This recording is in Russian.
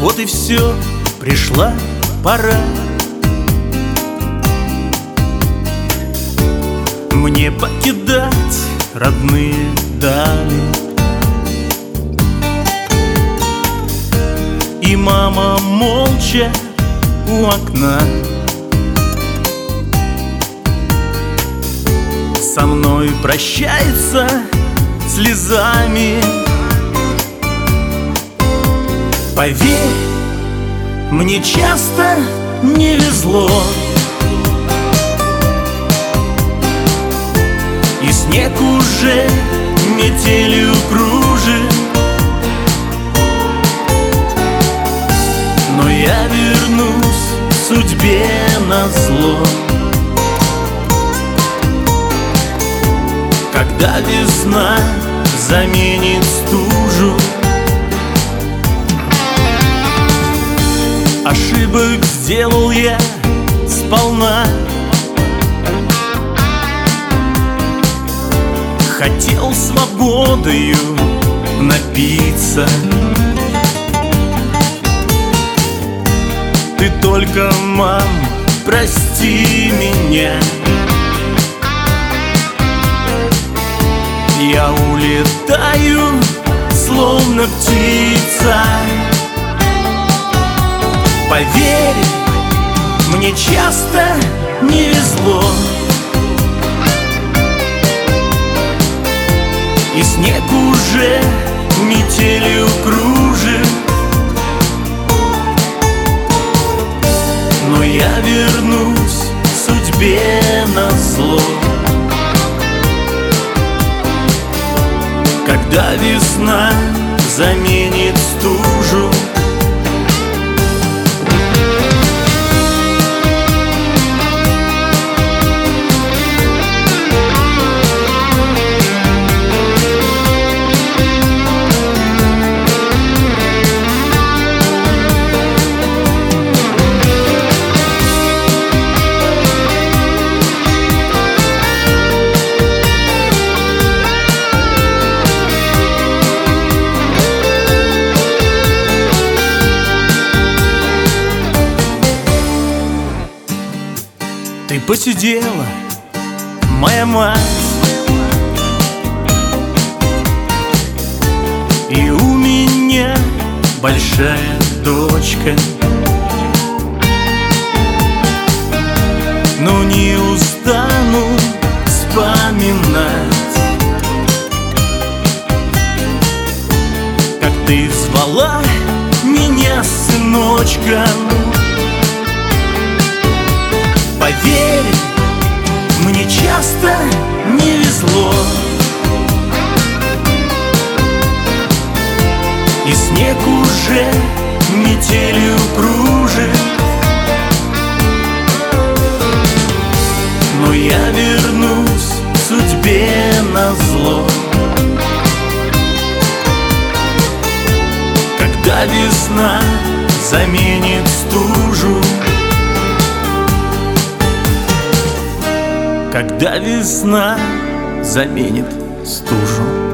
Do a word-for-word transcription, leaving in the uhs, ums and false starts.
Вот и все, пришла пора мне покидать родные дали. И мама молча у окна со мной прощается слезами. Поверь, мне часто не везло, и снег уже метелью кружит, но я вернусь судьбе назло, когда весна заменит стужу. Ошибок сделал я сполна, хотел свободою напиться. Ты только, мам, прости меня, я улетаю, словно птица. Поверь, мне часто не везло, и снег уже метелью кружит, но я вернусь судьбе назло, когда весна заменит стужу. Ты посидела, моя мать, и у меня большая дочка, но не устану вспоминать, как ты звала меня сыночком. Поверь, мне часто не везло, и снег уже метелью кружит, но я вернусь судьбе назло, когда весна заменит стужу. Когда весна заменит стужу.